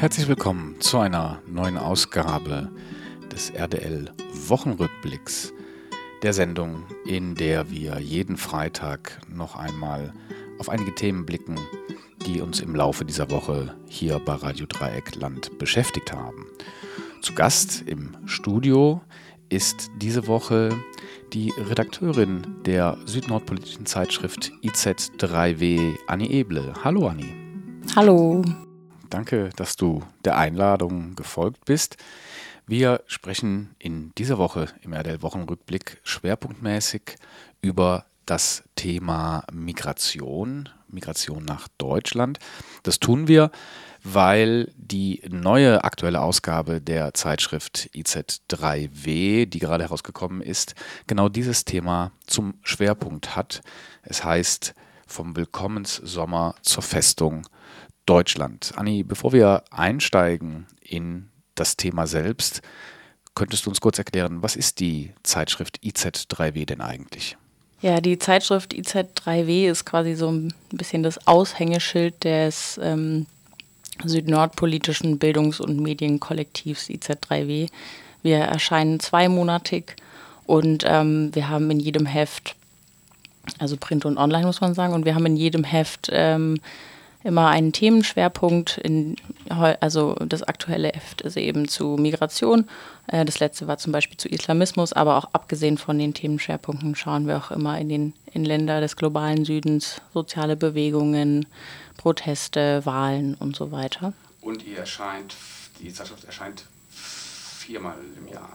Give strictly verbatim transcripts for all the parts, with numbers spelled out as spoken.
Herzlich willkommen zu einer neuen Ausgabe des R D L-Wochenrückblicks, der Sendung, in der wir jeden Freitag noch einmal auf einige Themen blicken, die uns im Laufe dieser Woche hier bei Radio Dreieckland beschäftigt haben. Zu Gast im Studio ist diese Woche die Redakteurin der südnordpolitischen Zeitschrift I Z drei W, Anni Eble. Hallo Anni. Hallo. Danke, dass du der Einladung gefolgt bist. Wir sprechen in dieser Woche im R D L-Wochenrückblick schwerpunktmäßig über das Thema Migration, Migration nach Deutschland. Das tun wir, weil die neue aktuelle Ausgabe der Zeitschrift I Z drei W, die gerade herausgekommen ist, genau dieses Thema zum Schwerpunkt hat. Es heißt vom Willkommenssommer zur Festung Deutschland. Anni, bevor wir einsteigen in das Thema selbst, könntest du uns kurz erklären, was ist die Zeitschrift I Z drei W denn eigentlich? Ja, die Zeitschrift I Z drei W ist quasi so ein bisschen das Aushängeschild des ähm, südnordpolitischen Bildungs- und Medienkollektivs I Z drei W. Wir erscheinen zweimonatig und ähm, wir haben in jedem Heft, also Print und Online muss man sagen, und wir haben in jedem Heft ähm, immer einen Themenschwerpunkt. In, also das aktuelle Heft ist eben zu Migration. Äh, das letzte war zum Beispiel zu Islamismus, aber auch abgesehen von den Themenschwerpunkten schauen wir auch immer in, den, in Länder des globalen Südens, soziale Bewegungen, Proteste, Wahlen und so weiter. Und ihr erscheint, die Zeitschrift erscheint viermal im Jahr?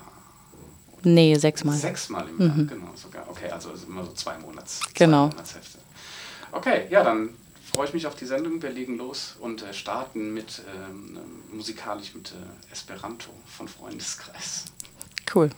Nee, sechsmal. Sechsmal im Jahr, mhm. Genau, sogar. Okay, also immer so zwei Monats. Genau. Zwei Monatshefte. Okay, ja, dann freue ich mich auf die Sendung. Wir legen los und äh, starten mit ähm, musikalisch mit äh, Esperanto von Freundeskreis. Cool.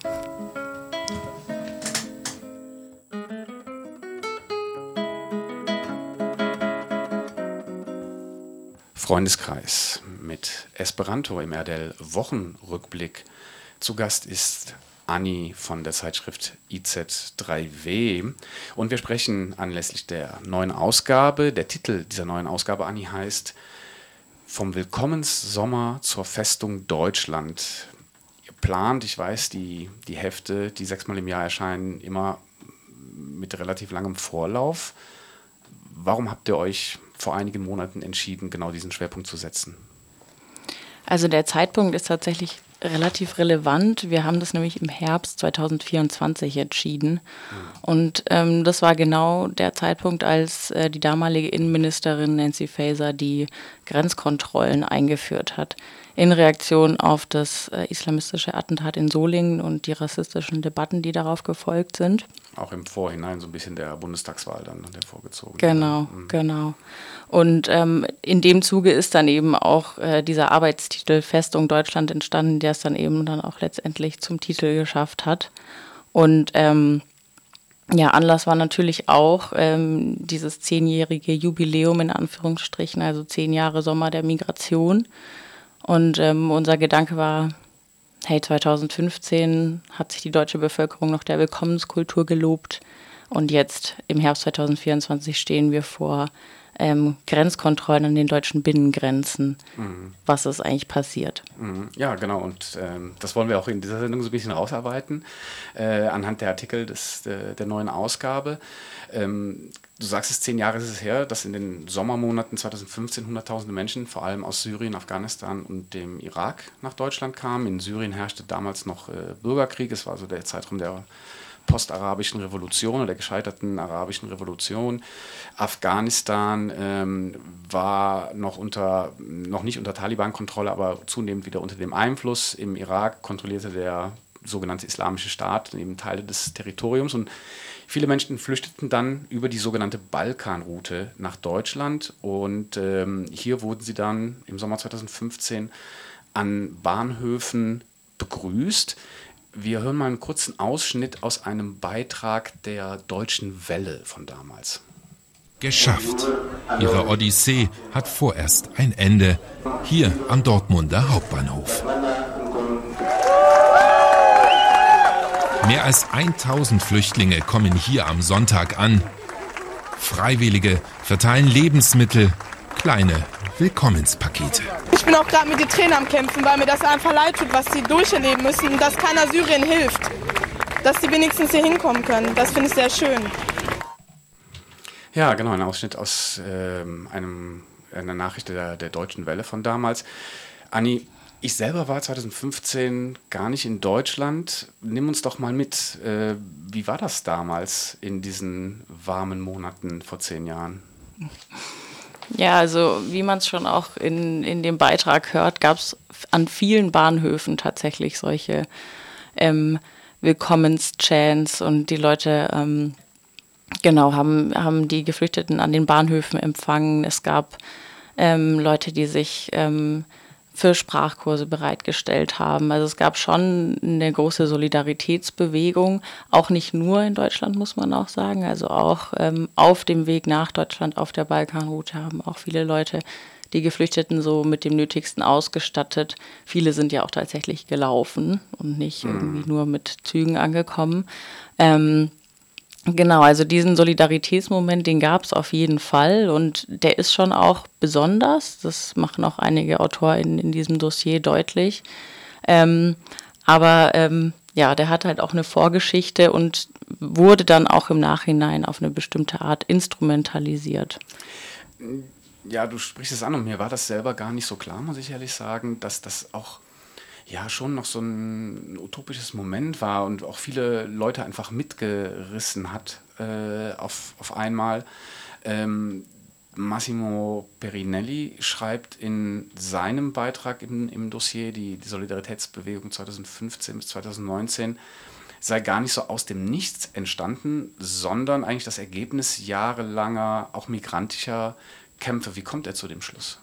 Freundeskreis mit Esperanto im R D L-Wochenrückblick. Zu Gast ist Anni von der Zeitschrift I Z drei W und wir sprechen anlässlich der neuen Ausgabe. Der Titel dieser neuen Ausgabe, Anni, heißt Vom Willkommenssommer zur Festung Deutschland. Ihr plant, ich weiß, die, die Hefte, die sechsmal im Jahr erscheinen, immer mit relativ langem Vorlauf. Warum habt ihr euch vor einigen Monaten entschieden, genau diesen Schwerpunkt zu setzen? Also der Zeitpunkt ist tatsächlich relativ relevant. Wir haben das nämlich im Herbst zwanzig vierundzwanzig entschieden. Mhm. Und ähm, das war genau der Zeitpunkt, als äh, die damalige Innenministerin Nancy Faeser die Grenzkontrollen eingeführt hat. In Reaktion auf das äh, islamistische Attentat in Solingen und die rassistischen Debatten, die darauf gefolgt sind. Auch im Vorhinein so ein bisschen der Bundestagswahl dann hervorgezogen. Genau, mhm. genau. Und ähm, in dem Zuge ist dann eben auch äh, dieser Arbeitstitel Festung Deutschland entstanden, der es dann eben dann auch letztendlich zum Titel geschafft hat. Und ähm, ja, Anlass war natürlich auch ähm, dieses zehnjährige Jubiläum in Anführungsstrichen, also zehn Jahre Sommer der Migration. Und ähm, unser Gedanke war, hey, zwanzig fünfzehn hat sich die deutsche Bevölkerung noch der Willkommenskultur gelobt und jetzt im Herbst zwanzig vierundzwanzig stehen wir vor ähm, Grenzkontrollen an den deutschen Binnengrenzen. Mhm. Was ist eigentlich passiert? Mhm. Ja, genau, und ähm, das wollen wir auch in dieser Sendung so ein bisschen rausarbeiten, äh, anhand der Artikel des, der, der neuen Ausgabe. Ähm, du sagst es, zehn Jahre ist es her, dass in den Sommermonaten zwanzig fünfzehn hunderttausende Menschen, vor allem aus Syrien, Afghanistan und dem Irak, nach Deutschland kamen. In Syrien herrschte damals noch äh, Bürgerkrieg. Es war so der Zeitraum der postarabischen Revolution oder der gescheiterten arabischen Revolution. Afghanistan ähm, war noch unter, noch nicht unter Taliban-Kontrolle, aber zunehmend wieder unter dem Einfluss. Im Irak kontrollierte der sogenannte Islamische Staat eben Teile des Territoriums und viele Menschen flüchteten dann über die sogenannte Balkanroute nach Deutschland und ähm, hier wurden sie dann im Sommer zwanzig fünfzehn an Bahnhöfen begrüßt. Wir hören mal einen kurzen Ausschnitt aus einem Beitrag der Deutschen Welle von damals. Geschafft. Ihre Odyssee hat vorerst ein Ende. Hier am Dortmunder Hauptbahnhof. Mehr als tausend Flüchtlinge kommen hier am Sonntag an. Freiwillige verteilen Lebensmittel, kleine Willkommenspakete. Ich bin auch gerade mit den Tränen am Kämpfen, weil mir das einfach leid tut, was sie durcherleben müssen und dass keiner Syrien hilft. Dass sie wenigstens hier hinkommen können. Das finde ich sehr schön. Ja, genau, ein Ausschnitt aus ähm, einem, einer Nachricht der, der Deutschen Welle von damals. Anni, ich selber war zwanzig fünfzehn gar nicht in Deutschland. Nimm uns doch mal mit. Äh, wie war das damals in diesen warmen Monaten vor zehn Jahren? Ja, also wie man es schon auch in, in dem Beitrag hört, gab es an vielen Bahnhöfen tatsächlich solche ähm, Willkommenschants und die Leute ähm, genau haben, haben die Geflüchteten an den Bahnhöfen empfangen. Es gab ähm, Leute, die sich ähm, für Sprachkurse bereitgestellt haben. Also es gab schon eine große Solidaritätsbewegung, auch nicht nur in Deutschland, muss man auch sagen. Also auch ähm, auf dem Weg nach Deutschland, auf der Balkanroute haben auch viele Leute die Geflüchteten so mit dem Nötigsten ausgestattet. Viele sind ja auch tatsächlich gelaufen und nicht mhm. irgendwie nur mit Zügen angekommen. Ähm, Genau, also diesen Solidaritätsmoment, den gab es auf jeden Fall und der ist schon auch besonders. Das machen auch einige AutorInnen in diesem Dossier deutlich. Ähm, aber ähm, ja, der hat halt auch eine Vorgeschichte und wurde dann auch im Nachhinein auf eine bestimmte Art instrumentalisiert. Ja, du sprichst es an und mir war das selber gar nicht so klar, muss ich ehrlich sagen, dass das auch ja schon noch so ein utopisches Moment war und auch viele Leute einfach mitgerissen hat äh, auf, auf einmal. Ähm, Massimo Perinelli schreibt in seinem Beitrag im, im Dossier, die, die Solidaritätsbewegung zwanzig fünfzehn bis zwanzig neunzehn sei gar nicht so aus dem Nichts entstanden, sondern eigentlich das Ergebnis jahrelanger, auch migrantischer Kämpfe. Wie kommt er zu dem Schluss?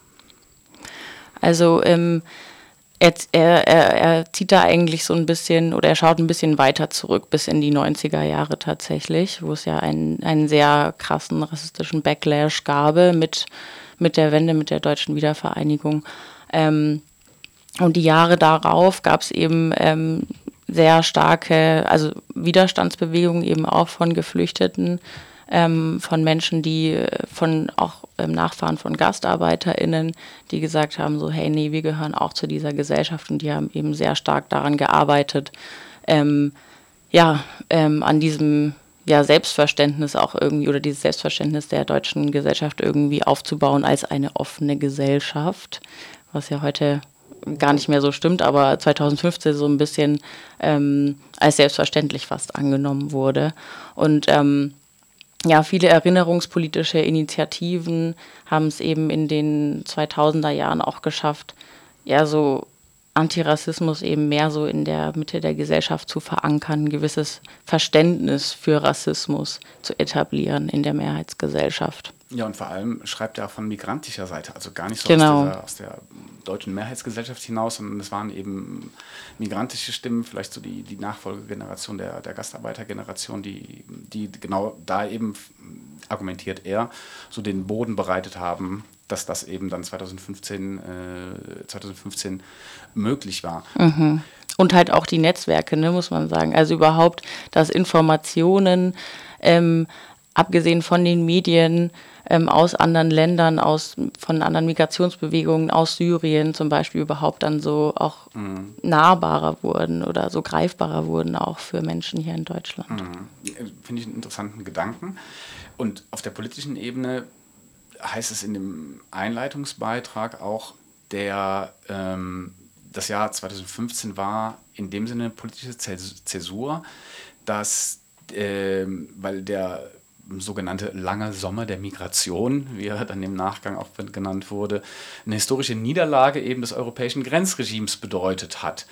Also ähm Er, er, er zieht da eigentlich so ein bisschen, oder er schaut ein bisschen weiter zurück, bis in die neunziger Jahre tatsächlich, wo es ja einen, einen sehr krassen rassistischen Backlash gab mit, mit der Wende, mit der deutschen Wiedervereinigung. Ähm, und die Jahre darauf gab es eben ähm, sehr starke, also Widerstandsbewegungen eben auch von Geflüchteten, Ähm, von Menschen, die von auch ähm, Nachfahren von GastarbeiterInnen, die gesagt haben, so hey, nee, wir gehören auch zu dieser Gesellschaft und die haben eben sehr stark daran gearbeitet, ähm, ja, ähm, an diesem ja, Selbstverständnis auch irgendwie oder dieses Selbstverständnis der deutschen Gesellschaft irgendwie aufzubauen als eine offene Gesellschaft, was ja heute gar nicht mehr so stimmt, aber zwanzig fünfzehn so ein bisschen ähm, als selbstverständlich fast angenommen wurde. Und ähm, Ja, viele erinnerungspolitische Initiativen haben es eben in den zweitausender Jahren auch geschafft, ja, so Antirassismus eben mehr so in der Mitte der Gesellschaft zu verankern, ein gewisses Verständnis für Rassismus zu etablieren in der Mehrheitsgesellschaft. Ja, und vor allem schreibt er auch von migrantischer Seite, also gar nicht so genau. aus, dieser, aus der deutschen Mehrheitsgesellschaft hinaus, sondern es waren eben migrantische Stimmen, vielleicht so die, die Nachfolgegeneration der, der Gastarbeitergeneration, die, die genau da eben, argumentiert er, so den Boden bereitet haben, dass das eben dann zwanzig fünfzehn, äh, zwanzig fünfzehn möglich war. Mhm. Und halt auch die Netzwerke, ne, muss man sagen. Also überhaupt, dass Informationen, ähm, abgesehen von den Medien, ähm, aus anderen Ländern, aus, von anderen Migrationsbewegungen, aus Syrien zum Beispiel überhaupt dann so auch mhm. nahbarer wurden oder so greifbarer wurden auch für Menschen hier in Deutschland. Mhm. Finde ich einen interessanten Gedanken. Und auf der politischen Ebene heißt es in dem Einleitungsbeitrag auch, der ähm, das Jahr zwanzig fünfzehn war in dem Sinne politische Zäsur, dass, äh, weil der sogenannte lange Sommer der Migration, wie er dann im Nachgang auch genannt wurde, eine historische Niederlage eben des europäischen Grenzregimes bedeutet hat.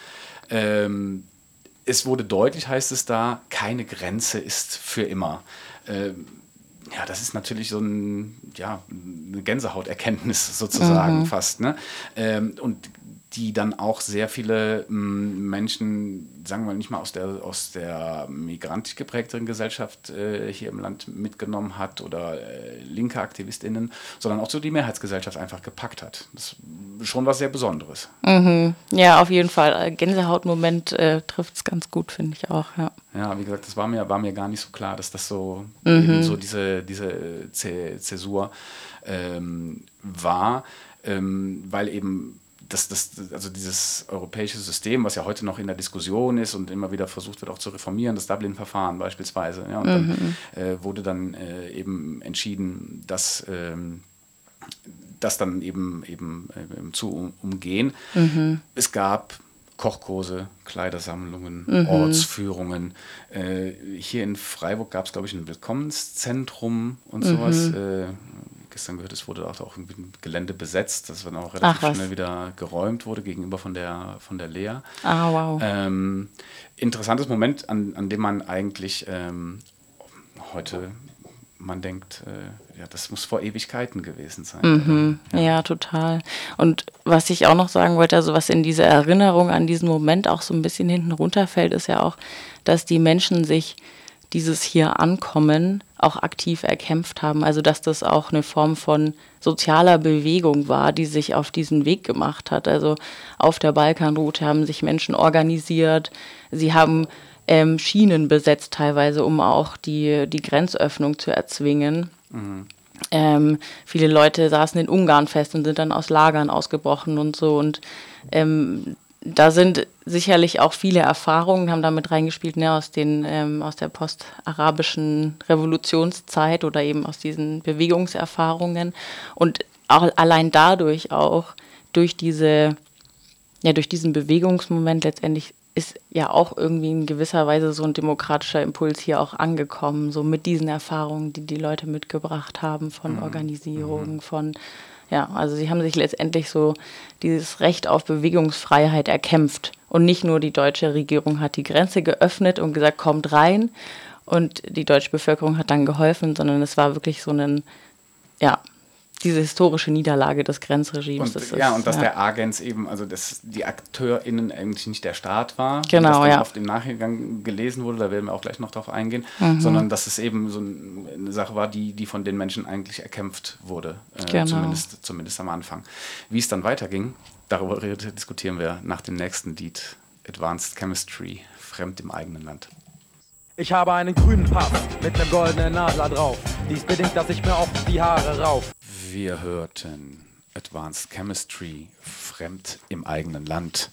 Ähm, es wurde deutlich, heißt es da, keine Grenze ist für immer. Ähm, ja, das ist natürlich so ein, ja, eine Gänsehauterkenntnis sozusagen mhm. fast. Ne? Ähm, und die dann auch sehr viele m, Menschen, sagen wir nicht mal aus der, aus der migrantisch geprägteren Gesellschaft äh, hier im Land mitgenommen hat oder äh, linke AktivistInnen, sondern auch so die Mehrheitsgesellschaft einfach gepackt hat. Das ist schon was sehr Besonderes. Mhm. Ja, auf jeden Fall. Gänsehautmoment äh, trifft es ganz gut, finde ich auch. Ja. ja, wie gesagt, das war mir, war mir gar nicht so klar, dass das so, mhm. eben so diese, diese Zäsur ähm, war. ähm, weil eben das, das, also dieses europäische System, was ja heute noch in der Diskussion ist und immer wieder versucht wird auch zu reformieren, das Dublin-Verfahren beispielsweise, ja, und mhm. dann äh, wurde dann äh, eben entschieden, dass ähm, das dann eben, eben, eben zu um, umgehen. Mhm. Es gab Kochkurse, Kleidersammlungen, mhm. Ortsführungen. Äh, hier in Freiburg gab es, glaube ich, ein Willkommenszentrum und sowas. Mhm. Äh, gestern gehört, es wurde auch, auch ein Gelände besetzt, das dann auch relativ Ach, schnell wieder geräumt wurde gegenüber von der, von der Lea. Ah, wow. Ähm, interessantes Moment, an, an dem man eigentlich ähm, heute, man denkt, äh, ja, das muss vor Ewigkeiten gewesen sein. Mhm. Ja. ja, total. Und was ich auch noch sagen wollte, also was in dieser Erinnerung an diesen Moment auch so ein bisschen hinten runterfällt, ist ja auch, dass die Menschen sich dieses hier Ankommen auch aktiv erkämpft haben. Also dass das auch eine Form von sozialer Bewegung war, die sich auf diesen Weg gemacht hat. Also auf der Balkanroute haben sich Menschen organisiert. Sie haben ähm, Schienen besetzt teilweise, um auch die, die Grenzöffnung zu erzwingen. Mhm. Ähm, viele Leute saßen in Ungarn fest und sind dann aus Lagern ausgebrochen und so. Und ähm, da sind sicherlich auch viele Erfahrungen, haben damit reingespielt, ne, aus, den, ähm, aus der postarabischen Revolutionszeit oder eben aus diesen Bewegungserfahrungen. Und auch allein dadurch auch, durch diese, ja, durch diesen Bewegungsmoment letztendlich ist ja auch irgendwie in gewisser Weise so ein demokratischer Impuls hier auch angekommen, so mit diesen Erfahrungen, die die Leute mitgebracht haben von mhm. Organisierung, von ja, also sie haben sich letztendlich so dieses Recht auf Bewegungsfreiheit erkämpft. Und nicht nur die deutsche Regierung hat die Grenze geöffnet und gesagt, kommt rein. Und die deutsche Bevölkerung hat dann geholfen, sondern es war wirklich so ein, ja, diese historische Niederlage des Grenzregimes. Und, das ja, ist, und dass ja. der Agens eben, also dass die AkteurInnen eigentlich nicht der Staat war, genau, das dann ja. oft im Nachgang gelesen wurde, da werden wir auch gleich noch drauf eingehen, mhm. sondern dass es eben so eine Sache war, die, die von den Menschen eigentlich erkämpft wurde, äh, genau. zumindest, zumindest am Anfang. Wie es dann weiterging, darüber diskutieren wir nach dem nächsten Lied, Advanced Chemistry, Fremd im eigenen Land. Ich habe einen grünen Pass mit einem goldenen Adler drauf. Dies bedingt, dass ich mir auch die Haare rauf. Wir hörten Advanced Chemistry, Fremd im eigenen Land.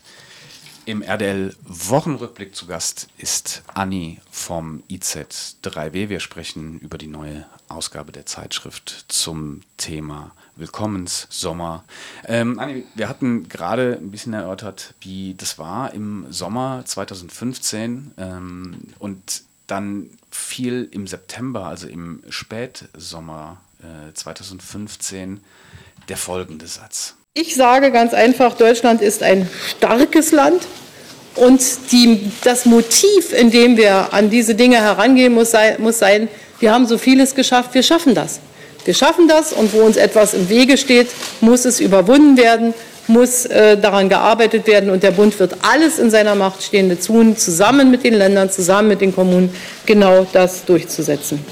Im R D L-Wochenrückblick zu Gast ist Anni vom I Z drei W. Wir sprechen über die neue Ausgabe der Zeitschrift zum Thema Willkommenssommer. Ähm, Anni, wir hatten gerade ein bisschen erörtert, wie das war im Sommer zweitausendfünfzehn ähm, und dann fiel im September, also im Spätsommer äh, zweitausendfünfzehn, der folgende Satz. Ich sage ganz einfach, Deutschland ist ein starkes Land und die, das Motiv, in dem wir an diese Dinge herangehen, muss sein, muss sein, wir haben so vieles geschafft, wir schaffen das. Wir schaffen das und wo uns etwas im Wege steht, muss es überwunden werden, muss äh, daran gearbeitet werden und der Bund wird alles in seiner Macht Stehende tun, zusammen mit den Ländern, zusammen mit den Kommunen, genau das durchzusetzen.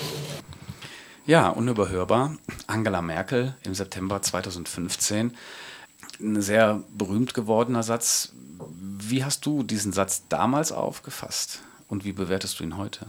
Ja, unüberhörbar. Angela Merkel im September zweitausendfünfzehn. Ein sehr berühmt gewordener Satz. Wie hast du diesen Satz damals aufgefasst und wie bewertest du ihn heute?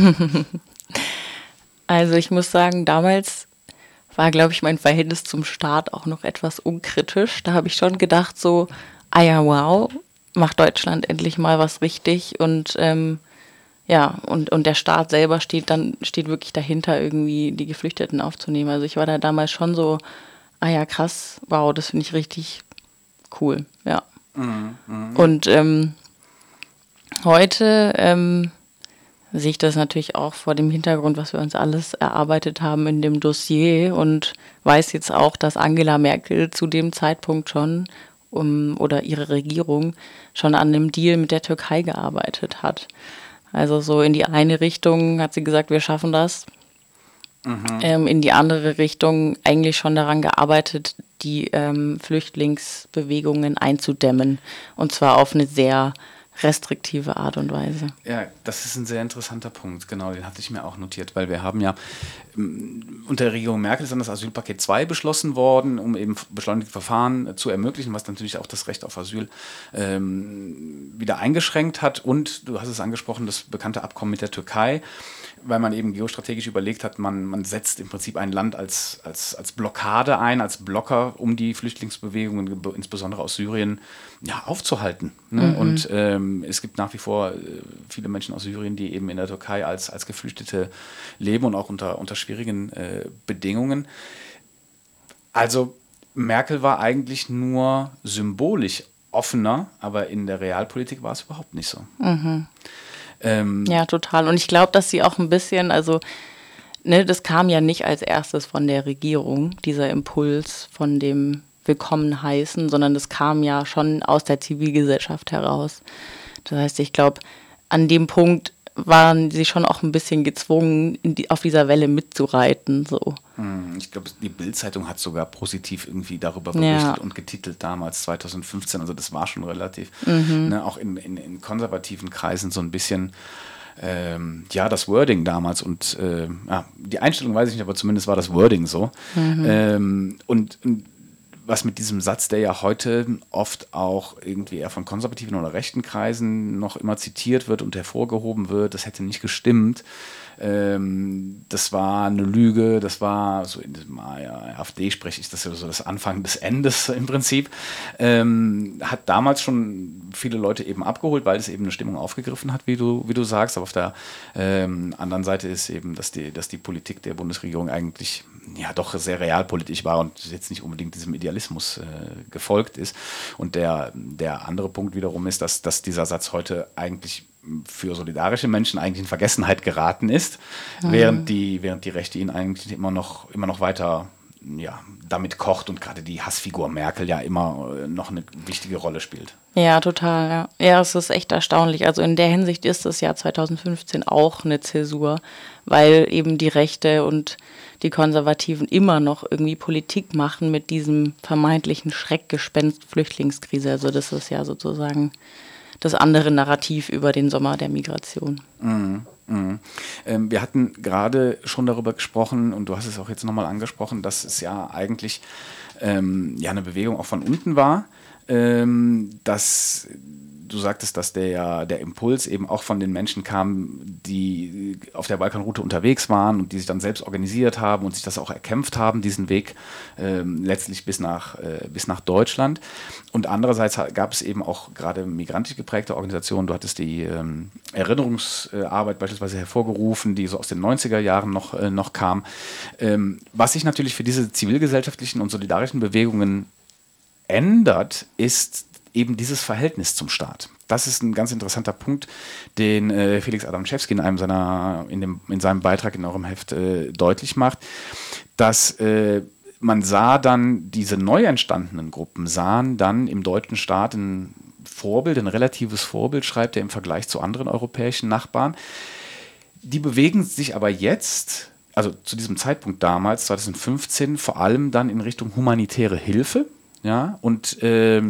Also ich muss sagen, damals war, glaube ich, mein Verhältnis zum Staat auch noch etwas unkritisch. Da habe ich schon gedacht so, ah ja, wow, macht Deutschland endlich mal was richtig und ähm, ja, und, und der Staat selber steht dann, steht wirklich dahinter, irgendwie die Geflüchteten aufzunehmen. Also ich war da damals schon so, ah ja, krass, wow, das finde ich richtig cool, ja. Mhm, mh. Und ähm, heute ähm, sehe ich das natürlich auch vor dem Hintergrund, was wir uns alles erarbeitet haben in dem Dossier und weiß jetzt auch, dass Angela Merkel zu dem Zeitpunkt schon um, oder ihre Regierung schon an einem Deal mit der Türkei gearbeitet hat. Also so in die eine Richtung hat sie gesagt, wir schaffen das. Mhm. Ähm, in die andere Richtung eigentlich schon daran gearbeitet, die ähm, Flüchtlingsbewegungen einzudämmen. Und zwar auf eine sehr restriktive Art und Weise. Ja, das ist ein sehr interessanter Punkt, genau, den hatte ich mir auch notiert, weil wir haben ja ähm, unter der Regierung Merkel ist dann das Asylpaket zwei beschlossen worden, um eben beschleunigte Verfahren äh, zu ermöglichen, was natürlich auch das Recht auf Asyl ähm, wieder eingeschränkt hat, und du hast es angesprochen, das bekannte Abkommen mit der Türkei, weil man eben geostrategisch überlegt hat, man, man setzt im Prinzip ein Land als, als, als Blockade ein, als Blocker, um die Flüchtlingsbewegungen, insbesondere aus Syrien, ja, aufzuhalten. Ne? Mhm. Und ähm, es gibt nach wie vor äh, viele Menschen aus Syrien, die eben in der Türkei als, als Geflüchtete leben und auch unter, unter schwierigen äh, Bedingungen. Also Merkel war eigentlich nur symbolisch offener, aber in der Realpolitik war es überhaupt nicht so. Mhm. Ähm, ja, total. Und ich glaube, dass sie auch ein bisschen, also, ne, das kam ja nicht als erstes von der Regierung, dieser Impuls von dem Willkommen heißen, sondern das kam ja schon aus der Zivilgesellschaft heraus. Das heißt, ich glaube, an dem Punkt waren sie schon auch ein bisschen gezwungen, in die, auf dieser Welle mitzureiten. So. Ich glaube, die Bild-Zeitung hat sogar positiv irgendwie darüber berichtet ja. und getitelt damals, zwanzig fünfzehn. Also das war schon relativ, mhm. ne, auch in, in, in konservativen Kreisen so ein bisschen, ähm, ja, das Wording damals. Und äh, ja, die Einstellung weiß ich nicht, aber zumindest war das Wording so. Mhm. Ähm, und, und was mit diesem Satz, der ja heute oft auch irgendwie eher von konservativen oder rechten Kreisen noch immer zitiert wird und hervorgehoben wird, das hätte nicht gestimmt. Ähm, das war eine Lüge, das war so in diesem ja, AfD-Sprech ist das ja so das Anfang des Endes im Prinzip. Ähm, hat damals schon viele Leute eben abgeholt, weil es eben eine Stimmung aufgegriffen hat, wie du, wie du sagst. Aber auf der ähm, anderen Seite ist eben, dass die, dass die Politik der Bundesregierung eigentlich ja doch sehr realpolitisch war und jetzt nicht unbedingt diesem Idealismus äh, gefolgt ist. Und der, der andere Punkt wiederum ist, dass, dass dieser Satz heute eigentlich für solidarische Menschen eigentlich in Vergessenheit geraten ist, mhm. während die, während die Rechte ihn eigentlich immer noch, immer noch weiter ja, damit kocht und gerade die Hassfigur Merkel ja immer noch eine wichtige Rolle spielt. Ja, total. Ja, ja, es ist echt erstaunlich. Also in der Hinsicht ist das Jahr zwanzig fünfzehn auch eine Zäsur, weil eben die Rechte und die Konservativen immer noch irgendwie Politik machen mit diesem vermeintlichen Schreckgespenst Flüchtlingskrise. Also das ist ja sozusagen das andere Narrativ über den Sommer der Migration. Mhm. Mhm. Ähm, wir hatten gerade schon darüber gesprochen und du hast es auch jetzt nochmal angesprochen, dass es ja eigentlich ähm, ja eine Bewegung auch von unten war, ähm, dass du sagtest, dass der, der Impuls eben auch von den Menschen kam, die auf der Balkanroute unterwegs waren und die sich dann selbst organisiert haben und sich das auch erkämpft haben, diesen Weg ähm, letztlich bis nach, äh, bis nach Deutschland. Und andererseits gab es eben auch gerade migrantisch geprägte Organisationen. Du hattest die ähm, Erinnerungsarbeit beispielsweise hervorgerufen, die so aus den neunziger Jahren noch, äh, noch kam. Ähm, was sich natürlich für diese zivilgesellschaftlichen und solidarischen Bewegungen ändert, ist eben dieses Verhältnis zum Staat. Das ist ein ganz interessanter Punkt, den äh, Felix Adamczewski in einem seiner, in dem, in seinem Beitrag in eurem Heft äh, deutlich macht, dass äh, man sah dann, diese neu entstandenen Gruppen sahen dann im deutschen Staat ein Vorbild, ein relatives Vorbild, schreibt er im Vergleich zu anderen europäischen Nachbarn. Die bewegen sich aber jetzt, also zu diesem Zeitpunkt damals, zwanzig fünfzehn, vor allem dann in Richtung humanitäre Hilfe, ja, und äh,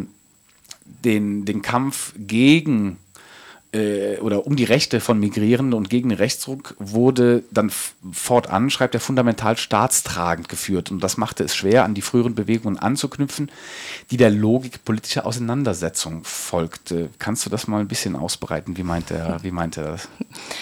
Den, den Kampf gegen äh, oder um die Rechte von Migrierenden und gegen den Rechtsruck wurde dann f- fortan, schreibt er, fundamental staatstragend geführt. Und das machte es schwer, an die früheren Bewegungen anzuknüpfen, die der Logik politischer Auseinandersetzung folgte. Kannst du das mal ein bisschen ausbreiten? Wie meint er, wie meint er das?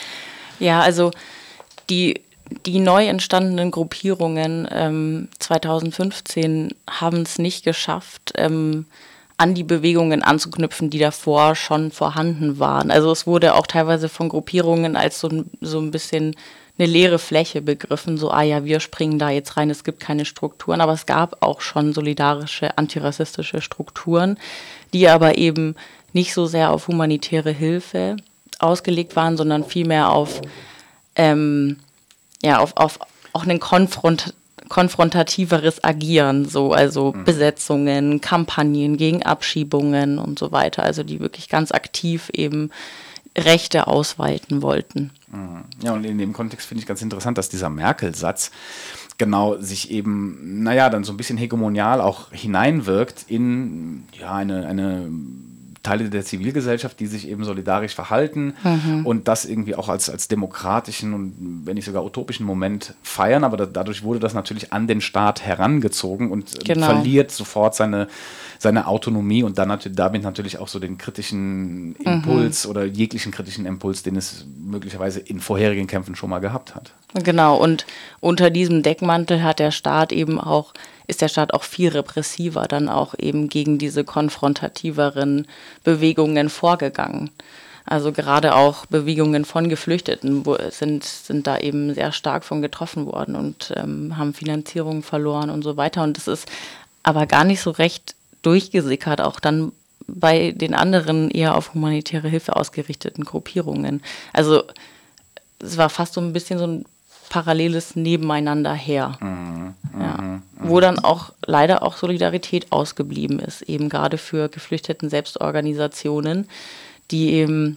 Ja, also die Die neu entstandenen Gruppierungen ähm, zwanzig fünfzehn haben es nicht geschafft, ähm, an die Bewegungen anzuknüpfen, die davor schon vorhanden waren. Also es wurde auch teilweise von Gruppierungen als so, so ein bisschen eine leere Fläche begriffen, so, ah ja, wir springen da jetzt rein, es gibt keine Strukturen, aber es gab auch schon solidarische, antirassistische Strukturen, die aber eben nicht so sehr auf humanitäre Hilfe ausgelegt waren, sondern vielmehr auf, ähm, ja, auf, auf auch einen Konfront konfrontativeres Agieren, so, also mhm. Besetzungen, Kampagnen gegen Abschiebungen und so weiter, also die wirklich ganz aktiv eben Rechte ausweiten wollten. Mhm. Ja, und in dem Kontext finde ich ganz interessant, dass dieser Merkel-Satz genau sich eben, naja, dann so ein bisschen hegemonial auch hineinwirkt in ja, eine, eine Teile der Zivilgesellschaft, die sich eben solidarisch verhalten mhm. und das irgendwie auch als, als demokratischen und wenn nicht sogar utopischen Moment feiern. Aber da, dadurch wurde das natürlich an den Staat herangezogen und genau. verliert sofort seine, seine Autonomie und dann nat- damit natürlich auch so den kritischen Impuls mhm. oder jeglichen kritischen Impuls, den es möglicherweise in vorherigen Kämpfen schon mal gehabt hat. Genau, und unter diesem Deckmantel hat der Staat eben auch, ist der Staat auch viel repressiver dann auch eben gegen diese konfrontativeren Bewegungen vorgegangen. Also gerade auch Bewegungen von Geflüchteten wo, sind, sind da eben sehr stark von getroffen worden und ähm, haben Finanzierung verloren und so weiter. Und das ist aber gar nicht so recht durchgesickert, auch dann bei den anderen eher auf humanitäre Hilfe ausgerichteten Gruppierungen. Also es war fast so ein bisschen so ein paralleles Nebeneinander her, mhm, ja. mhm, wo dann auch leider auch Solidarität ausgeblieben ist, eben gerade für geflüchteten Selbstorganisationen, die eben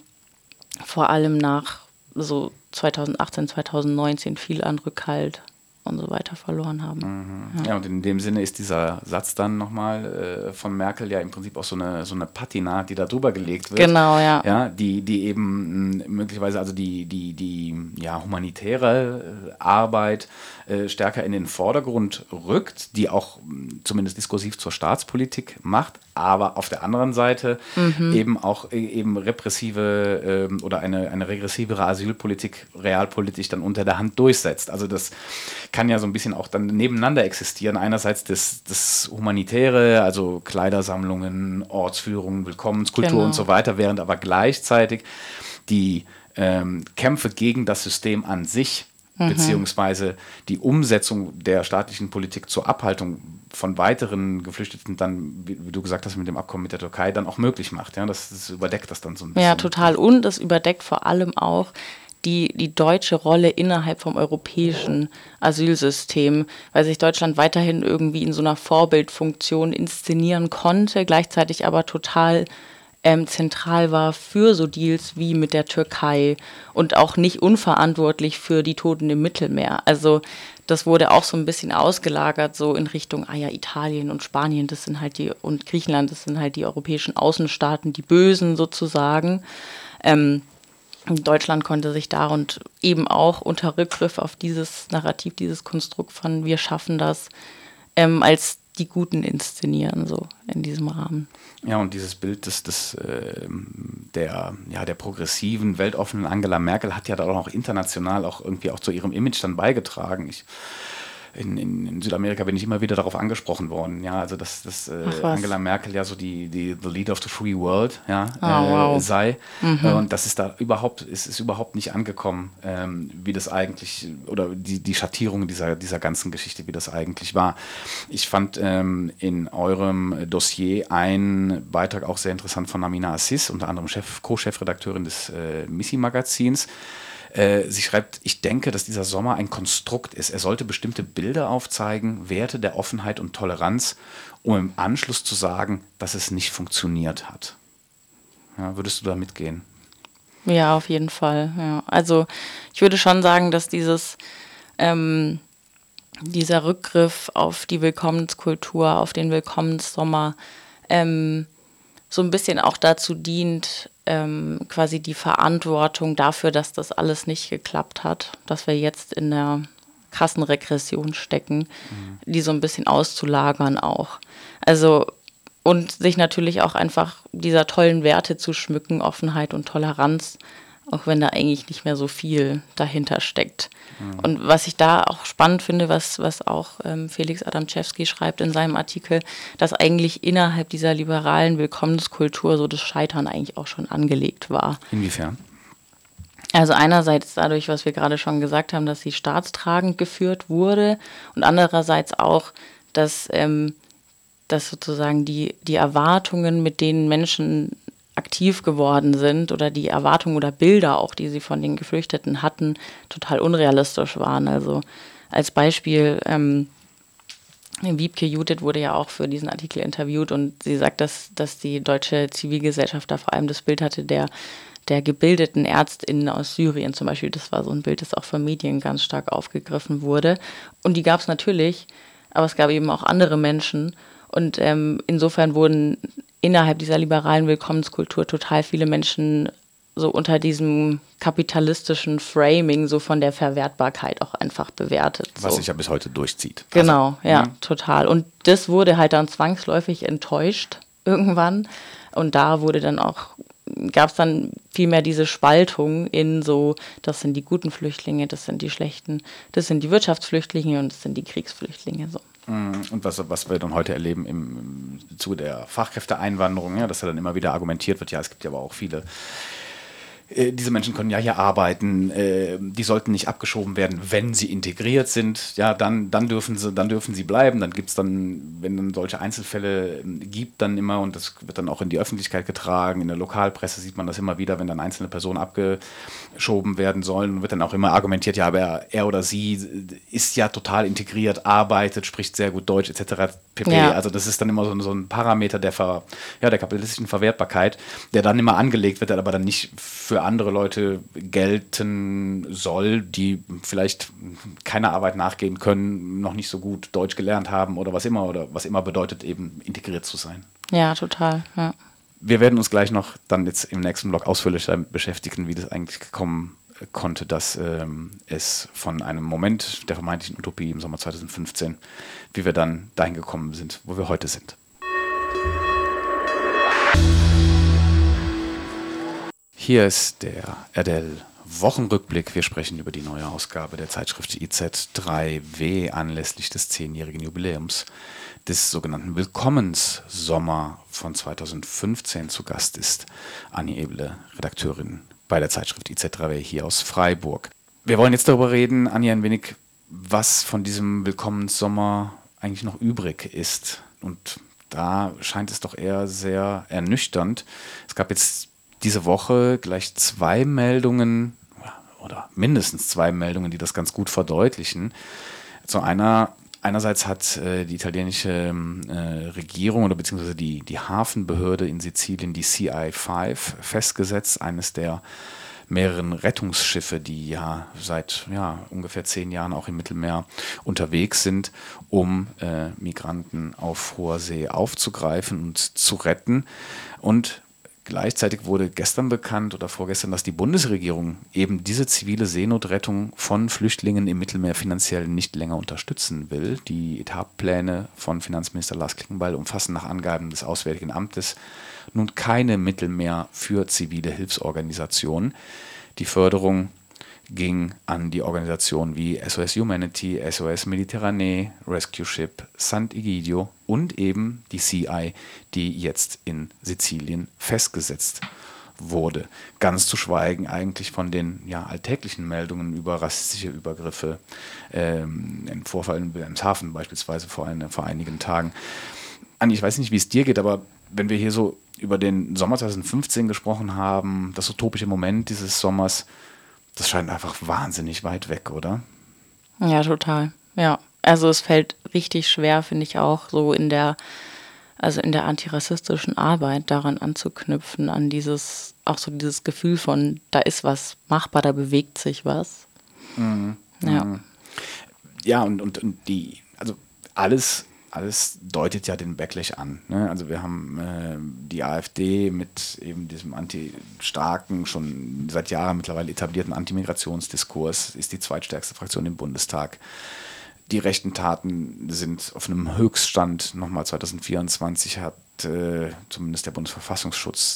vor allem nach so zweitausendachtzehn, zweitausendneunzehn viel an Rückhalt und so weiter verloren haben. Mhm. Ja. ja, und in dem Sinne ist dieser Satz dann nochmal äh, von Merkel ja im Prinzip auch so eine, so eine Patina, die da drüber gelegt wird. Genau, ja. Ja, die, die eben mh, möglicherweise also die, die, die ja, humanitäre äh, Arbeit äh, stärker in den Vordergrund rückt, die auch mh, zumindest diskursiv zur Staatspolitik macht, aber auf der anderen Seite mhm. eben auch äh, eben repressive äh, oder eine, eine regressivere Asylpolitik realpolitisch dann unter der Hand durchsetzt. Also das kann ja so ein bisschen auch dann nebeneinander existieren. Einerseits das, das Humanitäre, also Kleidersammlungen, Ortsführungen, Willkommenskultur genau. und so weiter, während aber gleichzeitig die ähm, Kämpfe gegen das System an sich mhm. beziehungsweise die Umsetzung der staatlichen Politik zur Abhaltung von weiteren Geflüchteten dann, wie, wie du gesagt hast, mit dem Abkommen mit der Türkei dann auch möglich macht. Ja, das, das überdeckt das dann so ein bisschen. Ja, total. Und das überdeckt vor allem auch die, die deutsche Rolle innerhalb vom europäischen Asylsystem, weil sich Deutschland weiterhin irgendwie in so einer Vorbildfunktion inszenieren konnte, gleichzeitig aber total ähm, zentral war für so Deals wie mit der Türkei und auch nicht unverantwortlich für die Toten im Mittelmeer. Also das wurde auch so ein bisschen ausgelagert, so in Richtung, ah ja, Italien und Spanien, das sind halt die, und Griechenland, das sind halt die europäischen Außenstaaten, die Bösen sozusagen. Ähm, Deutschland konnte sich da und eben auch unter Rückgriff auf dieses Narrativ, dieses Konstrukt von wir schaffen das, ähm, als die Guten inszenieren, so in diesem Rahmen. Ja, und dieses Bild des, des, äh, der, ja, der progressiven, weltoffenen Angela Merkel hat ja da auch noch international auch irgendwie auch zu ihrem Image dann beigetragen. Ich In, in, in Südamerika bin ich immer wieder darauf angesprochen worden, ja, also dass, dass äh, Angela Merkel ja so die, die the leader of the free world ja, oh, äh, wow. sei mhm. äh, und das ist da überhaupt, ist, ist überhaupt nicht angekommen, ähm, wie das eigentlich, oder die, die Schattierung dieser, dieser ganzen Geschichte, wie das eigentlich war. Ich fand ähm, in eurem Dossier einen Beitrag auch sehr interessant von Amina Aziz, unter anderem Chef, Co-Chefredakteurin des äh, Missi-Magazins. Sie schreibt, ich denke, dass dieser Sommer ein Konstrukt ist. Er sollte bestimmte Bilder aufzeigen, Werte der Offenheit und Toleranz, um im Anschluss zu sagen, dass es nicht funktioniert hat. Ja, würdest du da mitgehen? Ja, auf jeden Fall. Ja. Also ich würde schon sagen, dass dieses, ähm, dieser Rückgriff auf die Willkommenskultur, auf den Willkommenssommer ähm, so ein bisschen auch dazu dient, ähm, quasi die Verantwortung dafür, dass das alles nicht geklappt hat, dass wir jetzt in der krassen Regression stecken, mhm. die so ein bisschen auszulagern auch. Also und sich natürlich auch einfach dieser tollen Werte zu schmücken, Offenheit und Toleranz, auch wenn da eigentlich nicht mehr so viel dahinter steckt. Mhm. Und was ich da auch spannend finde, was, was auch ähm, Felix Adamczewski schreibt in seinem Artikel, dass eigentlich innerhalb dieser liberalen Willkommenskultur so das Scheitern eigentlich auch schon angelegt war. Inwiefern? Also einerseits dadurch, was wir gerade schon gesagt haben, dass sie staatstragend geführt wurde und andererseits auch, dass, ähm, dass sozusagen die, die Erwartungen, mit denen Menschen aktiv geworden sind oder die Erwartungen oder Bilder auch, die sie von den Geflüchteten hatten, total unrealistisch waren. Also als Beispiel, ähm, Wiebke Judith wurde ja auch für diesen Artikel interviewt und sie sagt, dass, dass die deutsche Zivilgesellschaft da vor allem das Bild hatte der, der gebildeten ÄrztInnen aus Syrien zum Beispiel. Das war so ein Bild, das auch von Medien ganz stark aufgegriffen wurde. Und die gab es natürlich, aber es gab eben auch andere Menschen. Und ähm, insofern wurden innerhalb dieser liberalen Willkommenskultur total viele Menschen so unter diesem kapitalistischen Framing so von der Verwertbarkeit auch einfach bewertet. Was so. sich ja bis heute durchzieht. Genau, also, ja, mh. total. Und das wurde halt dann zwangsläufig enttäuscht irgendwann. Und da wurde dann auch, gab es dann viel mehr diese Spaltung in so, das sind die guten Flüchtlinge, das sind die schlechten, das sind die Wirtschaftsflüchtlinge und das sind die Kriegsflüchtlinge. So. Und was, was wir dann heute erleben im, im Zuge der Fachkräfteeinwanderung, ja, dass da dann immer wieder argumentiert wird, ja, es gibt ja aber auch viele, äh, diese Menschen können ja hier arbeiten, äh, die sollten nicht abgeschoben werden, wenn sie integriert sind, ja, dann, dann, dürfen, sie, dann dürfen sie bleiben, dann gibt es dann, wenn dann solche Einzelfälle äh, gibt, dann immer, und das wird dann auch in die Öffentlichkeit getragen, in der Lokalpresse sieht man das immer wieder, wenn dann einzelne Personen abgeschoben werden sollen, wird dann auch immer argumentiert, ja, aber er, er oder sie ist ja total integriert, arbeitet, spricht sehr gut Deutsch et cetera pp. Ja. Also das ist dann immer so, so ein Parameter der, Ver, ja, der kapitalistischen Verwertbarkeit, der dann immer angelegt wird, der aber dann nicht für andere Leute gelten soll, die vielleicht keiner Arbeit nachgehen können, noch nicht so gut Deutsch gelernt haben oder was immer, oder was immer bedeutet, eben integriert zu sein. Ja, total, ja. Wir werden uns gleich noch dann jetzt im nächsten Blog ausführlich damit beschäftigen, wie das eigentlich gekommen konnte, dass ähm, es von einem Moment der vermeintlichen Utopie im Sommer zweitausendfünfzehn, wie wir dann dahin gekommen sind, wo wir heute sind. Hier ist der R D L-Wochenrückblick. Wir sprechen über die neue Ausgabe der Zeitschrift I Z drei W anlässlich des zehnjährigen Jubiläums des sogenannten Willkommenssommer von zweitausendfünfzehn. Zu Gast ist Anni Eble, Redakteurin bei der Zeitschrift I Z drei W hier aus Freiburg. Wir wollen jetzt darüber reden, Anni, ein wenig, was von diesem Willkommenssommer eigentlich noch übrig ist. Und da scheint es doch eher sehr ernüchternd. Es gab jetzt diese Woche gleich zwei Meldungen oder mindestens zwei Meldungen, die das ganz gut verdeutlichen. Zu einer, einerseits hat äh, die italienische äh, Regierung oder beziehungsweise die, die Hafenbehörde in Sizilien die C I fünf festgesetzt, eines der mehreren Rettungsschiffe, die ja seit ja, ungefähr zehn Jahren auch im Mittelmeer unterwegs sind, um äh, Migranten auf hoher See aufzugreifen und zu retten. Und gleichzeitig wurde gestern bekannt oder vorgestern, dass die Bundesregierung eben diese zivile Seenotrettung von Flüchtlingen im Mittelmeer finanziell nicht länger unterstützen will. Die Etatpläne von Finanzminister Lars Klingbeil umfassen nach Angaben des Auswärtigen Amtes nun keine Mittel mehr für zivile Hilfsorganisationen. Die Förderung ging an die Organisationen wie S O S Humanity, S O S Mediterranee, Rescue Ship, Sant'Egidio und eben die C I, die jetzt in Sizilien festgesetzt wurde. Ganz zu schweigen eigentlich von den ja, alltäglichen Meldungen über rassistische Übergriffe, ähm, in Vorfällen in Hafen beispielsweise vor, eine, vor einigen Tagen. Anni, ich weiß nicht, wie es dir geht, aber wenn wir hier so über den Sommer zweitausendfünfzehn gesprochen haben, das utopische Moment dieses Sommers, das scheint einfach wahnsinnig weit weg, oder? Ja, total. Ja, also es fällt richtig schwer, finde ich auch, so in der, also in der antirassistischen Arbeit daran anzuknüpfen, an dieses, auch so dieses Gefühl von, da ist was machbar, da bewegt sich was. Mhm. Ja. Mhm. Ja, und, und, und die, also alles Alles deutet ja den Backlash an. Ne? Also wir haben äh, die AfD mit eben diesem anti-starken, schon seit Jahren mittlerweile etablierten Antimigrationsdiskurs, ist die zweitstärkste Fraktion im Bundestag. Die rechten Taten sind auf einem Höchststand. Nochmal zweitausendvierundzwanzig hat äh, zumindest der Bundesverfassungsschutz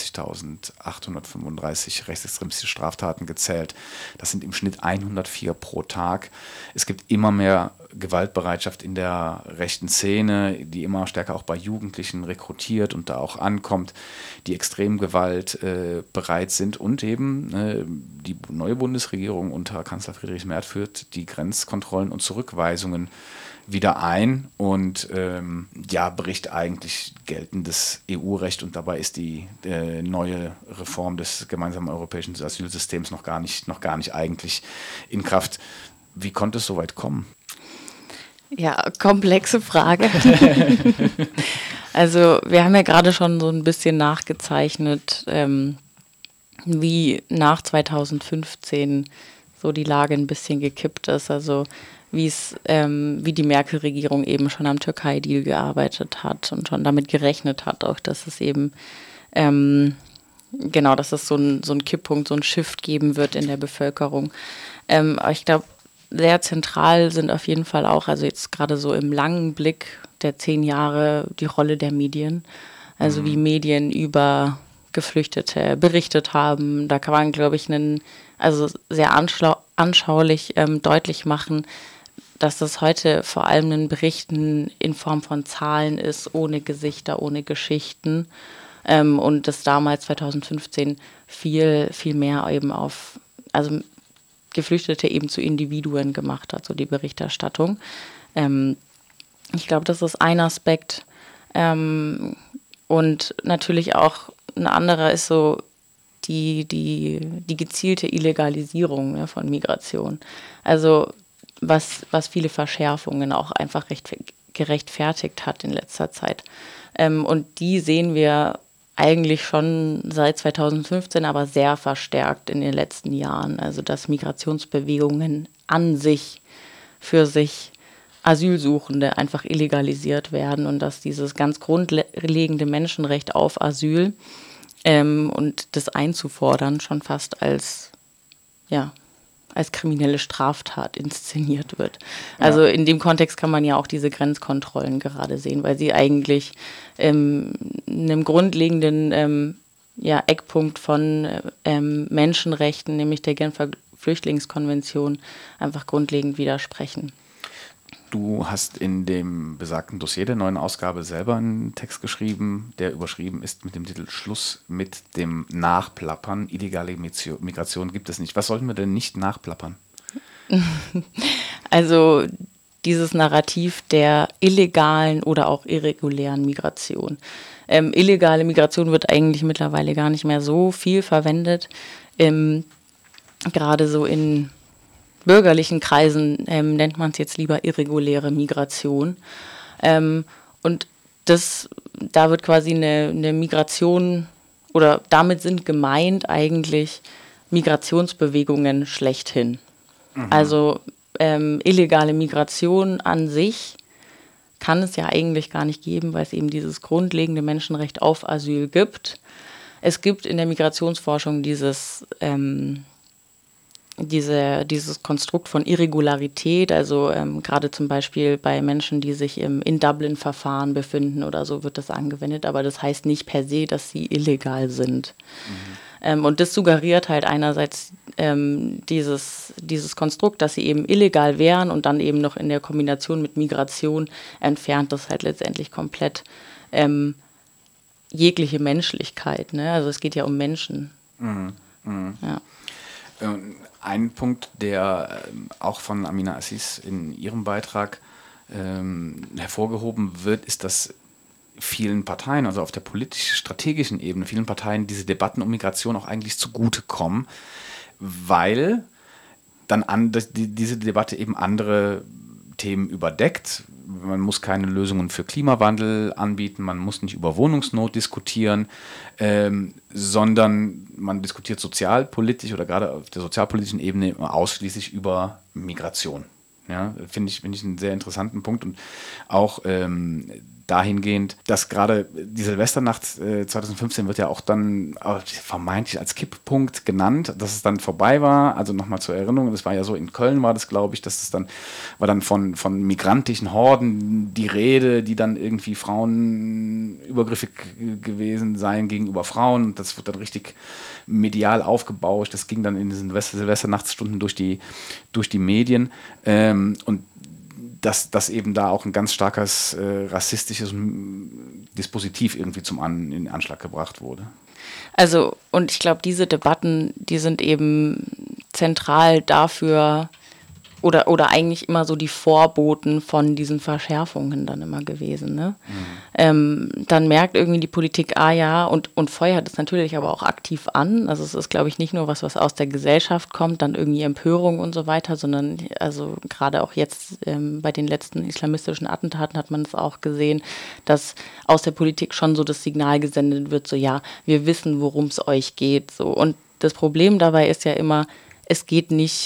siebenunddreißigtausendachthundertfünfunddreißig rechtsextremistische Straftaten gezählt. Das sind im Schnitt hundertvier pro Tag. Es gibt immer mehr Gewaltbereitschaft in der rechten Szene, die immer stärker auch bei Jugendlichen rekrutiert und da auch ankommt, die extrem gewaltbereit äh, sind, und eben äh, die neue Bundesregierung unter Kanzler Friedrich Merz führt die Grenzkontrollen und Zurückweisungen wieder ein und ähm, ja, bricht eigentlich geltendes E U-Recht, und dabei ist die äh, neue Reform des gemeinsamen europäischen Asylsystems noch gar nicht, noch gar nicht eigentlich in Kraft. Wie konnte es so weit kommen? Ja, komplexe Frage. Also wir haben ja gerade schon so ein bisschen nachgezeichnet, ähm, wie nach zweitausendfünfzehn so die Lage ein bisschen gekippt ist. Also wie es, ähm, wie die Merkel-Regierung eben schon am Türkei-Deal gearbeitet hat und schon damit gerechnet hat, auch dass es eben ähm, genau, dass es so ein, so ein Kipppunkt, so ein Shift geben wird in der Bevölkerung. Ähm, aber ich glaube, sehr zentral sind auf jeden Fall auch, also jetzt gerade so im langen Blick der zehn Jahre, die Rolle der Medien. Also mhm. wie Medien über Geflüchtete berichtet haben. Da kann man, glaube ich, einen, also sehr anschlau- anschaulich ähm, deutlich machen, dass das heute vor allem ein Berichten in Form von Zahlen ist, ohne Gesichter, ohne Geschichten. Ähm, und das damals zwanzig fünfzehn viel, viel mehr eben auf, also Geflüchtete eben zu Individuen gemacht hat, so die Berichterstattung. Ähm, ich glaube, das ist ein Aspekt. Ähm, und natürlich auch ein anderer ist so die, die, die gezielte Illegalisierung, ne, von Migration. Also was, was viele Verschärfungen auch einfach recht, gerechtfertigt hat in letzter Zeit. Ähm, und die sehen wir eigentlich schon seit zwanzig fünfzehn, aber sehr verstärkt in den letzten Jahren. Also dass Migrationsbewegungen an sich, für sich Asylsuchende einfach illegalisiert werden und dass dieses ganz grundlegende Menschenrecht auf Asyl ähm, und das einzufordern schon fast als, ja, als kriminelle Straftat inszeniert wird. Also in dem Kontext kann man ja auch diese Grenzkontrollen gerade sehen, weil sie eigentlich ähm, einem grundlegenden ähm, ja, Eckpunkt von ähm, Menschenrechten, nämlich der Genfer Flüchtlingskonvention, einfach grundlegend widersprechen. Du hast in dem besagten Dossier der neuen Ausgabe selber einen Text geschrieben, der überschrieben ist mit dem Titel Schluss mit dem Nachplappern. Illegale Migration gibt es nicht. Was sollten wir denn nicht nachplappern? Also dieses Narrativ der illegalen oder auch irregulären Migration. Ähm, illegale Migration wird eigentlich mittlerweile gar nicht mehr so viel verwendet. Ähm, gerade so in bürgerlichen Kreisen ähm, nennt man es jetzt lieber irreguläre Migration. Ähm, und das, da wird quasi eine, eine Migration, oder damit sind gemeint eigentlich Migrationsbewegungen schlechthin. Mhm. Also ähm, illegale Migration an sich kann es ja eigentlich gar nicht geben, weil es eben dieses grundlegende Menschenrecht auf Asyl gibt. Es gibt in der Migrationsforschung dieses ähm, Diese, dieses Konstrukt von Irregularität, also ähm, gerade zum Beispiel bei Menschen, die sich im in Dublin-Verfahren befinden oder so, wird das angewendet, aber das heißt nicht per se, dass sie illegal sind. Mhm. Ähm, und das suggeriert halt einerseits ähm, dieses, dieses Konstrukt, dass sie eben illegal wären und dann eben noch in der Kombination mit Migration entfernt das halt letztendlich komplett ähm, jegliche Menschlichkeit, ne? Also es geht ja um Menschen. Mhm. Mhm. Ja. Ein Punkt, der auch von Amina Aziz in ihrem Beitrag ähm, hervorgehoben wird, ist, dass vielen Parteien, also auf der politisch-strategischen Ebene, vielen Parteien diese Debatten um Migration auch eigentlich zugutekommen, weil dann an, die, diese Debatte eben andere Themen überdeckt. Man muss keine Lösungen für Klimawandel anbieten, man muss nicht über Wohnungsnot diskutieren, ähm, sondern man diskutiert sozialpolitisch oder gerade auf der sozialpolitischen Ebene ausschließlich über Migration. Ja, finde ich, finde ich einen sehr interessanten Punkt und auch ähm, dahingehend, dass gerade die Silvesternacht äh, zwanzig fünfzehn wird ja auch dann äh, vermeintlich als Kipppunkt genannt, dass es dann vorbei war. Also nochmal zur Erinnerung, das war ja so, in Köln war das, glaube ich, dass es dann, war dann von, von migrantischen Horden die Rede, die dann irgendwie Frauen übergriffig gewesen seien gegenüber Frauen. Und das wird dann richtig medial aufgebauscht. Das ging dann in diesen Silvester- Silvesternachtsstunden durch die, durch die Medien. Ähm, und dass, dass eben da auch ein ganz starkes äh, rassistisches Dispositiv irgendwie zum An, in Anschlag gebracht wurde. Also, und ich glaube, diese Debatten, die sind eben zentral dafür, oder, oder eigentlich immer so die Vorboten von diesen Verschärfungen dann immer gewesen. Ne? Mhm. Ähm, dann merkt irgendwie die Politik, ah ja, und, und feuert es natürlich aber auch aktiv an. Also es ist, glaube ich, nicht nur was, was aus der Gesellschaft kommt, dann irgendwie Empörung und so weiter, sondern also gerade auch jetzt ähm, bei den letzten islamistischen Attentaten hat man es auch gesehen, dass aus der Politik schon so das Signal gesendet wird, so ja, wir wissen, worum es euch geht. So. Und das Problem dabei ist ja immer, es geht nicht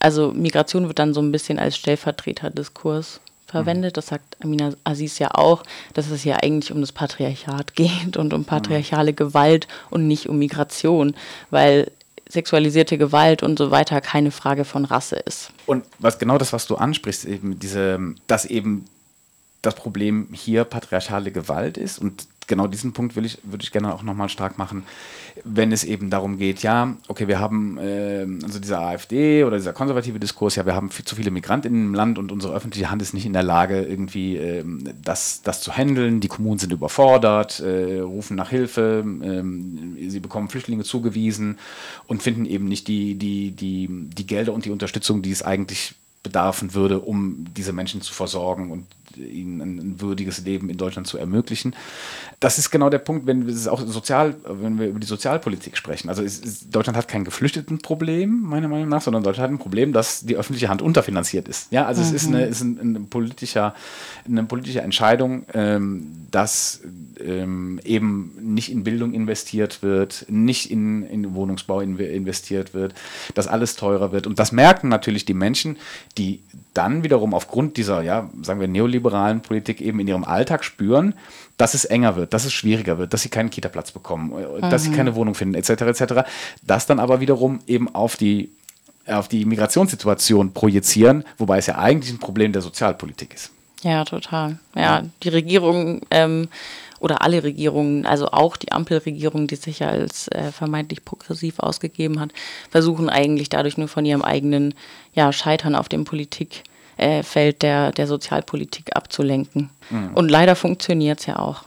also Migration wird dann so ein bisschen als Stellvertreterdiskurs verwendet. Das sagt Amina Aziz ja auch, dass es hier eigentlich um das Patriarchat geht und um patriarchale Gewalt und nicht um Migration, weil sexualisierte Gewalt und so weiter keine Frage von Rasse ist. Und was genau das, was du ansprichst, eben diese, dass eben das Problem hier patriarchale Gewalt ist, und genau diesen Punkt will ich, würde ich gerne auch nochmal stark machen, wenn es eben darum geht, ja, okay, wir haben äh, also dieser AfD oder dieser konservative Diskurs, ja, wir haben viel zu viele Migrantinnen im Land und unsere öffentliche Hand ist nicht in der Lage, irgendwie äh, das, das zu handeln, die Kommunen sind überfordert, äh, rufen nach Hilfe, äh, sie bekommen Flüchtlinge zugewiesen und finden eben nicht die, die, die, die Gelder und die Unterstützung, die es eigentlich bedarfen würde, um diese Menschen zu versorgen und ihnen ein, ein würdiges Leben in Deutschland zu ermöglichen. Das ist genau der Punkt, wenn wir es auch sozial, wenn wir über die Sozialpolitik sprechen. Also es ist, Deutschland hat kein Geflüchtetenproblem, meiner Meinung nach, sondern Deutschland hat ein Problem, dass die öffentliche Hand unterfinanziert ist. Ja, also mhm. es ist eine, ist ein, ein politischer, eine politische Entscheidung, ähm, dass ähm, eben nicht in Bildung investiert wird, nicht in, in Wohnungsbau in, investiert wird, dass alles teurer wird. Und das merken natürlich die Menschen, die dann wiederum aufgrund dieser, ja, sagen wir, neoliberalen Politik eben in ihrem Alltag spüren, dass es enger wird, dass es schwieriger wird, dass sie keinen Kita-Platz bekommen, mhm. dass sie keine Wohnung finden, et cetera et cetera. Das dann aber wiederum eben auf die, auf die Migrationssituation projizieren, wobei es ja eigentlich ein Problem der Sozialpolitik ist. Ja, total. Ja, die Regierung ähm, oder alle Regierungen, also auch die Ampelregierung, die sich ja als äh, vermeintlich progressiv ausgegeben hat, versuchen eigentlich dadurch nur von ihrem eigenen ja, Scheitern auf dem Politikfeld der, der Sozialpolitik abzulenken. Mhm. Und leider funktioniert es ja auch.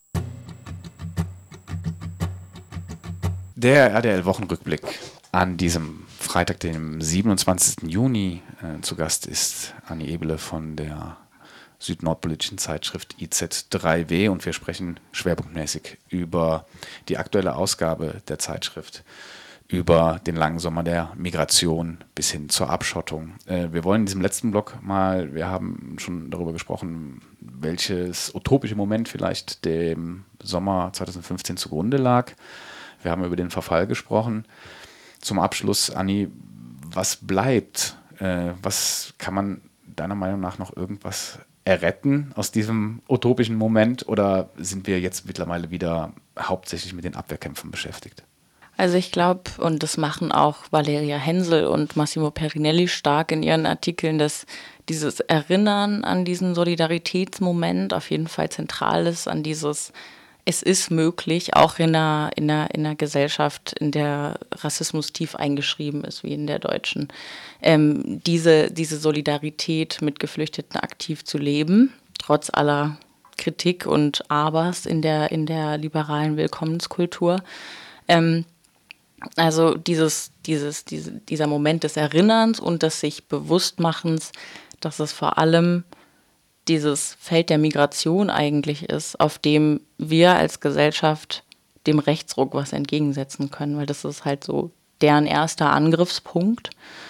Der R D L-Wochenrückblick an diesem Freitag, dem siebenundzwanzigsten Juni. Äh, zu Gast ist Anni Ebele von der südnordpolitischen Zeitschrift I Z drei W und wir sprechen schwerpunktmäßig über die aktuelle Ausgabe der Zeitschrift, über den langen Sommer der Migration bis hin zur Abschottung. Äh, wir wollen in diesem letzten Block mal, wir haben schon darüber gesprochen, welches utopische Moment vielleicht dem Sommer zweitausendfünfzehn zugrunde lag. Wir haben über den Verfall gesprochen. Zum Abschluss, Anni, was bleibt? Äh, was kann man deiner Meinung nach noch irgendwas erretten aus diesem utopischen Moment, oder sind wir jetzt mittlerweile wieder hauptsächlich mit den Abwehrkämpfen beschäftigt? Also ich glaube, und das machen auch Valeria Hensel und Massimo Perinelli stark in ihren Artikeln, dass dieses Erinnern an diesen Solidaritätsmoment auf jeden Fall zentral ist, an dieses es ist möglich, auch in einer, in, einer, in einer Gesellschaft, in der Rassismus tief eingeschrieben ist, wie in der deutschen, ähm, diese, diese Solidarität mit Geflüchteten aktiv zu leben, trotz aller Kritik und Abers in der, in der liberalen Willkommenskultur. Ähm, also dieses, dieses, diese, dieser Moment des Erinnerns und des sich Bewusstmachens, dass es vor allem dieses Feld der Migration eigentlich ist, auf dem wir als Gesellschaft dem Rechtsruck was entgegensetzen können, weil das ist halt so deren erster Angriffspunkt,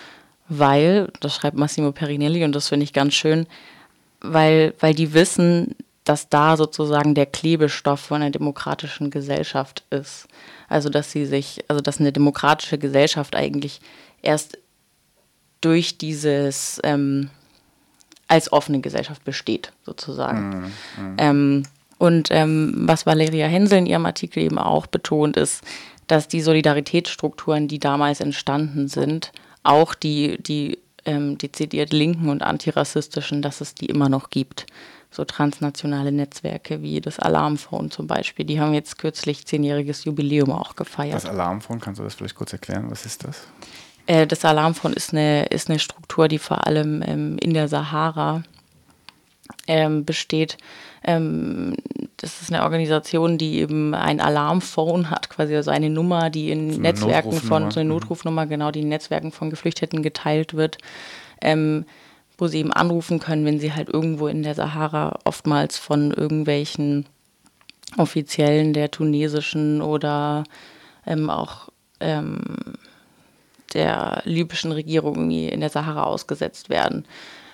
weil, das schreibt Massimo Perinelli und das finde ich ganz schön, weil, weil die wissen, dass da sozusagen der Klebestoff von einer demokratischen Gesellschaft ist. Also dass sie sich, also dass eine demokratische Gesellschaft eigentlich erst durch dieses ähm, als offene Gesellschaft besteht, sozusagen. Mm, mm. Ähm, und ähm, was Valeria Hensel in ihrem Artikel eben auch betont, ist, dass die Solidaritätsstrukturen, die damals entstanden sind, auch die, die ähm, dezidiert linken und antirassistischen, dass es die immer noch gibt. So transnationale Netzwerke wie das Alarmphone zum Beispiel, die haben jetzt kürzlich zehnjähriges Jubiläum auch gefeiert. Das Alarmphone, kannst du das vielleicht kurz erklären? Was ist das? Das Alarmphone ist eine, ist eine Struktur, die vor allem ähm, in der Sahara ähm, besteht. Ähm, das ist eine Organisation, die eben ein Alarmphone hat, quasi also eine Nummer, die in so Netzwerken von, so eine Notrufnummer, genau, die in Netzwerken von Geflüchteten geteilt wird, ähm, wo sie eben anrufen können, wenn sie halt irgendwo in der Sahara oftmals von irgendwelchen Offiziellen der tunesischen oder ähm, auch ähm, der libyschen Regierung irgendwie in der Sahara ausgesetzt werden.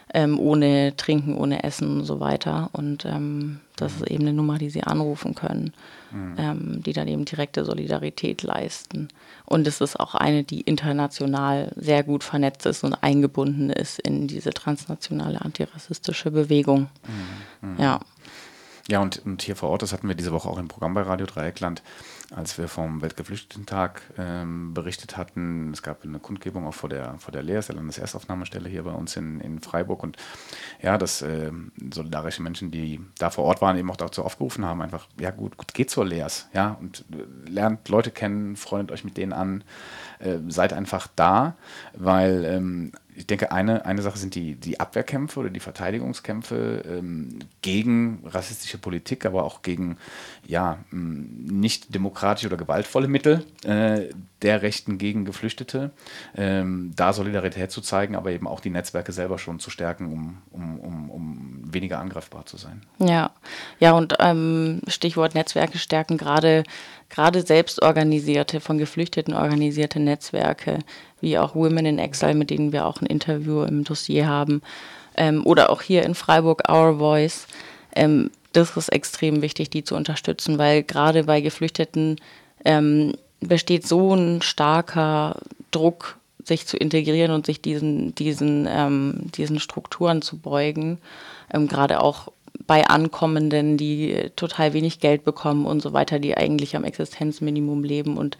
ähm, ohne Trinken, ohne Essen und so weiter. Und ähm, das ist eben eine Nummer, die sie anrufen können, mhm. ähm, die dann eben direkte Solidarität leisten. Und es ist auch eine, die international sehr gut vernetzt ist und eingebunden ist in diese transnationale antirassistische Bewegung. Mhm. Mhm. Ja. Ja, und, und hier vor Ort, das hatten wir diese Woche auch im Programm bei Radio Dreieckland, als wir vom Weltgeflüchtetentag ähm, berichtet hatten. Es gab eine Kundgebung auch vor der, vor der L E A S, der Landeserstaufnahmestelle hier bei uns in, in Freiburg. Und ja, dass äh, solidarische Menschen, die da vor Ort waren, eben auch dazu aufgerufen haben, einfach, ja gut, gut geht zur L E A S, ja, und äh, lernt Leute kennen, freundet euch mit denen an, äh, seid einfach da, weil ähm, ich denke, eine, eine Sache sind die, die Abwehrkämpfe oder die Verteidigungskämpfe ähm, gegen rassistische Politik, aber auch gegen ja, nicht demokratische oder gewaltvolle Mittel äh, der Rechten gegen Geflüchtete. Ähm, da Solidarität zu zeigen, aber eben auch die Netzwerke selber schon zu stärken, um, um, um, um weniger angreifbar zu sein. Ja, ja und ähm, Stichwort Netzwerke stärken, gerade gerade selbstorganisierte, von Geflüchteten organisierte Netzwerke, wie auch Women in Exile, mit denen wir auch ein Interview im Dossier haben, ähm, oder auch hier in Freiburg Our Voice. Ähm, das ist extrem wichtig, die zu unterstützen, weil gerade bei Geflüchteten ähm, besteht so ein starker Druck, sich zu integrieren und sich diesen, diesen, ähm, diesen Strukturen zu beugen, ähm, gerade auch bei Ankommenden, die total wenig Geld bekommen und so weiter, die eigentlich am Existenzminimum leben und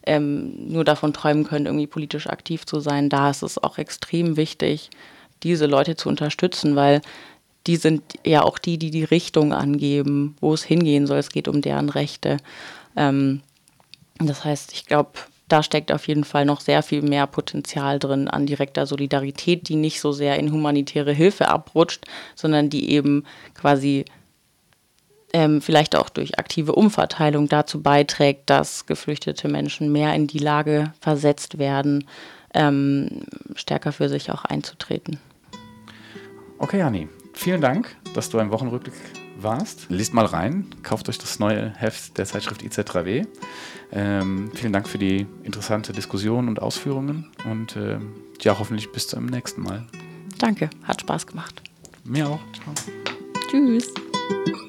ähm, nur davon träumen können, irgendwie politisch aktiv zu sein. Da ist es auch extrem wichtig, diese Leute zu unterstützen, weil die sind ja auch die, die die Richtung angeben, wo es hingehen soll. Es geht um deren Rechte. Ähm, das heißt, ich glaube, da steckt auf jeden Fall noch sehr viel mehr Potenzial drin an direkter Solidarität, die nicht so sehr in humanitäre Hilfe abrutscht, sondern die eben quasi ähm, vielleicht auch durch aktive Umverteilung dazu beiträgt, dass geflüchtete Menschen mehr in die Lage versetzt werden, ähm, stärker für sich auch einzutreten. Okay, Anni, vielen Dank, dass du im Wochenrückblick warst. Liest mal rein, kauft euch das neue Heft der Zeitschrift I Z drei W. Ähm, vielen Dank für die interessante Diskussion und Ausführungen und äh, ja, hoffentlich bis zum nächsten Mal. Danke, hat Spaß gemacht. Mir auch. Ciao. Tschüss.